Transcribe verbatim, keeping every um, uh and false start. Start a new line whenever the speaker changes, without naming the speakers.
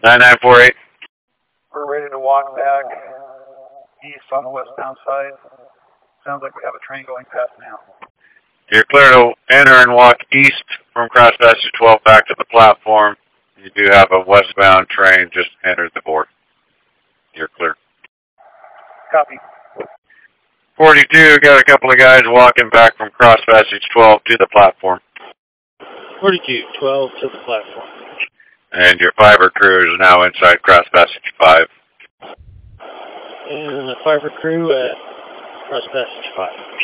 nine nine four eight.
We're ready to walk back east on the westbound side. Sounds like we have a train going past now.
You're clear to enter and walk east from Cross Passage twelve back to the platform. You do have a westbound train just entered the board. You're clear.
Copy.
forty-two, got a couple of guys walking back from Cross Passage twelve to the platform.
forty-two, twelve to the platform.
And your fiber crew is now inside Cross Passage five.
And the fiber crew at Cross Passage five.